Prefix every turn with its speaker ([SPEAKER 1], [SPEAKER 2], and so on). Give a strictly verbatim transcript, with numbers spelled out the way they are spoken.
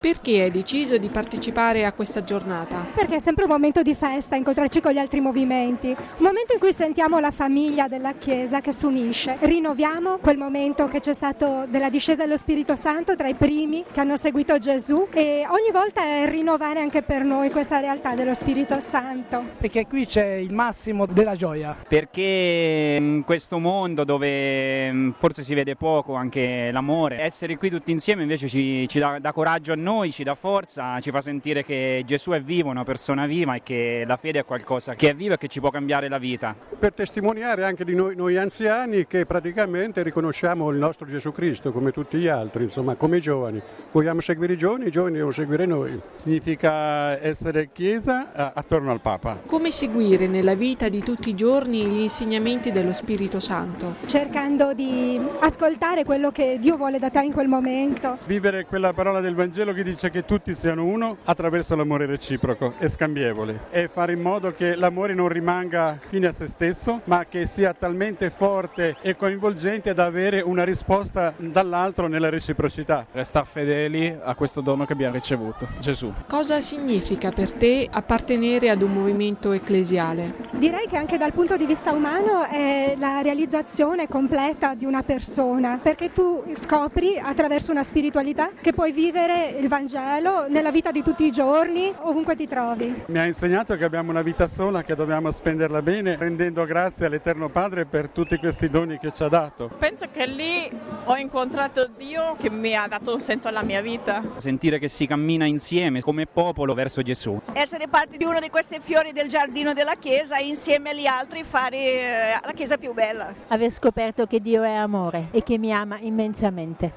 [SPEAKER 1] Perché hai deciso di partecipare a questa giornata?
[SPEAKER 2] Perché è sempre un momento di festa, incontrarci con gli altri movimenti, un momento in cui sentiamo la famiglia della Chiesa che si unisce, rinnoviamo quel momento che c'è stato della discesa dello Spirito Santo tra i primi che hanno seguito Gesù, e ogni volta è rinnovare anche per noi questa realtà dello Spirito Santo.
[SPEAKER 3] Perché qui c'è il massimo della gioia.
[SPEAKER 4] Perché in questo mondo dove forse si vede poco anche l'amore, essere qui tutti insieme invece ci, ci dà, dà coraggio a noi, ci dà forza, ci fa sentire che Gesù è vivo, una persona viva, e che la fede è qualcosa che è vivo e che ci può cambiare la vita.
[SPEAKER 5] Per testimoniare anche di noi, noi anziani, che praticamente riconosciamo il nostro Gesù Cristo come tutti gli altri, insomma come i giovani. Vogliamo seguire i giovani, i giovani devono seguire noi.
[SPEAKER 6] Significa essere Chiesa eh, attorno al Papa.
[SPEAKER 1] Come seguire nella vita di tutti i giorni gli insegnamenti dello Spirito Santo?
[SPEAKER 2] Cercando di ascoltare quello che Dio vuole da te in quel momento.
[SPEAKER 6] Vivere quella parola del Vangelo che dice che tutti siano uno attraverso l'amore reciproco e scambievole, e fare in modo che l'amore non rimanga fine a se stesso, ma che sia talmente forte e coinvolgente da avere una risposta dall'altro nella reciprocità.
[SPEAKER 7] Restare fedeli a questo dono che abbiamo ricevuto, Gesù.
[SPEAKER 1] Cosa significa per te appartenere ad un movimento ecclesiale?
[SPEAKER 2] Direi che anche dal punto di vista umano è la realizzazione completa di una persona, perché tu scopri attraverso una spiritualità che puoi vivere il Vangelo nella vita di tutti i giorni, ovunque ti trovi.
[SPEAKER 6] Mi ha insegnato che abbiamo una vita sola, che dobbiamo spenderla bene, rendendo grazie all'Eterno Padre per tutti questi doni che ci ha dato.
[SPEAKER 8] Penso che lì ho incontrato Dio che mi ha dato un senso alla mia vita.
[SPEAKER 4] Sentire che si cammina insieme come popolo verso Gesù.
[SPEAKER 9] Essere parte di uno di questi fiori del giardino della Chiesa e insieme agli altri fare la Chiesa più bella.
[SPEAKER 10] Aver scoperto che Dio è amore e che mi ama immensamente.